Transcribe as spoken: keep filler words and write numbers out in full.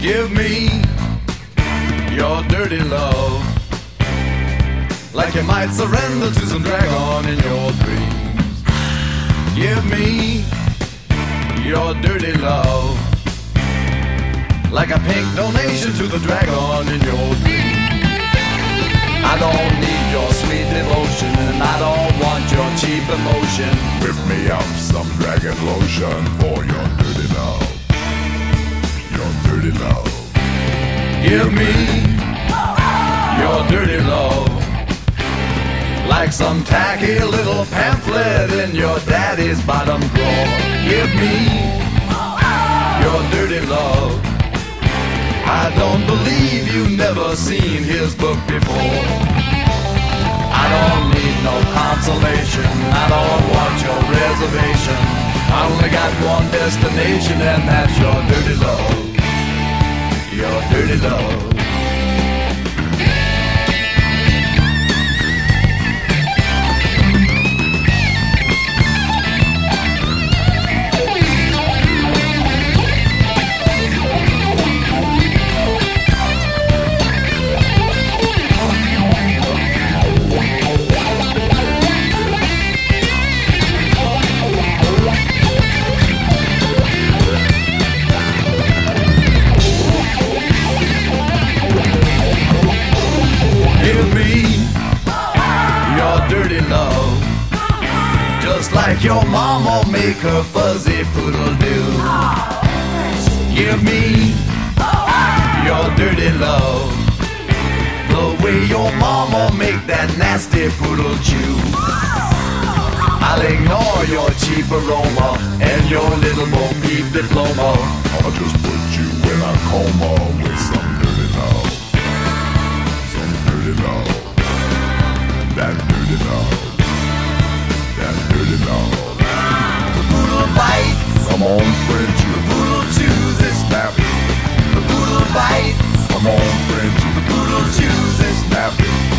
Give me your dirty love, like you might surrender to some dragon in your dreams. Give me your dirty love, like a pink donation to the dragon in your dreams. I don't need your sweet devotion, and I don't want your cheap emotion. Whip me up some dragon lotion for your dirty love, your dirty love. Give me your dirty love, like some tacky little pamphlet in your daddy's bottom drawer. Give me your dirty love. I don't believe you've never seen his book before. I don't need no consolation, I don't want your reservation. I only got one destination, and that's your dirty love, your dirty love. Give me your dirty love, just like your mama make her fuzzy poodle do. Give me your dirty love, the way your mama make that nasty poodle chew. I'll ignore your cheap aroma and your little Bo Peep diploma. I'll just put you in a coma with some dirty love, some dirty love, that dirty love, that dirty love. The poodle bites, Come on, Frenchie, the poodle chews it. snap it. The poodle bites, Come on, Frenchie, the poodle chews it. snap it.